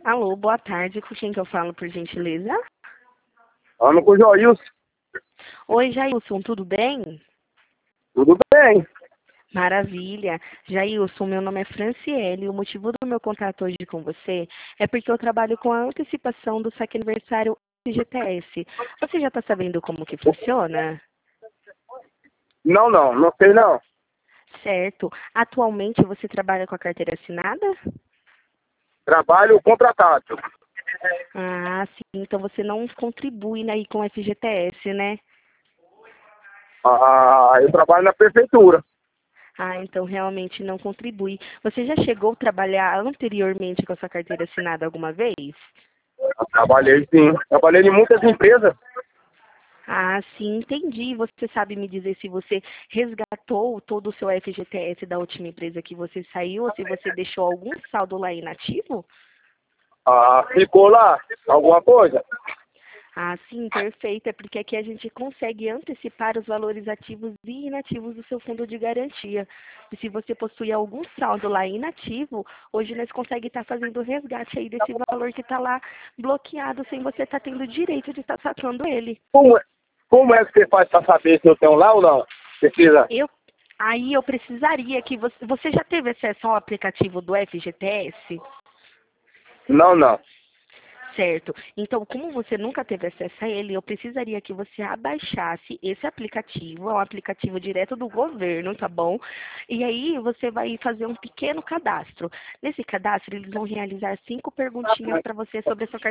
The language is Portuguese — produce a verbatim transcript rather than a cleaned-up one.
Alô, boa tarde. Com quem que eu falo, por gentileza? Falando com o Joilson. Oi, Jailson, tudo bem? Tudo bem? Maravilha. Jailson, meu nome é Franciele e o motivo do meu contato hoje com você é porque eu trabalho com a antecipação do saque aniversário F G T S. Você já está sabendo como que funciona? Não, não, não sei não. Certo. Atualmente você trabalha com a carteira assinada? Trabalho contratado. Ah, sim. Então você não contribui, né, aí com o F G T S, né? Ah, eu trabalho na prefeitura. Ah, então realmente não contribui. Você já chegou a trabalhar anteriormente com a sua carteira assinada alguma vez? Eu trabalhei sim. Trabalhei em muitas empresas. Ah, sim, entendi. Você sabe me dizer se você resgatou todo o seu F G T S da última empresa que você saiu ou se você deixou algum saldo lá inativo? Ah, ficou lá alguma coisa? Ah, sim, perfeito. É porque aqui a gente consegue antecipar os valores ativos e inativos do seu fundo de garantia. E se você possui algum saldo lá inativo, hoje nós conseguimos estar fazendo o resgate aí desse valor que está lá bloqueado, sem você estar tendo o direito de estar sacando ele. Como, é- como é que você faz para saber se eu tenho lá ou não? Precisa? Eu, aí eu precisaria que você, você já teve acesso ao aplicativo do F G T S? Não, não. Certo. Então, como você nunca teve acesso a ele, eu precisaria que você abaixasse esse aplicativo, é um aplicativo direto do governo, tá bom? E aí você vai fazer um pequeno cadastro. Nesse cadastro, eles vão realizar cinco perguntinhas para você sobre a sua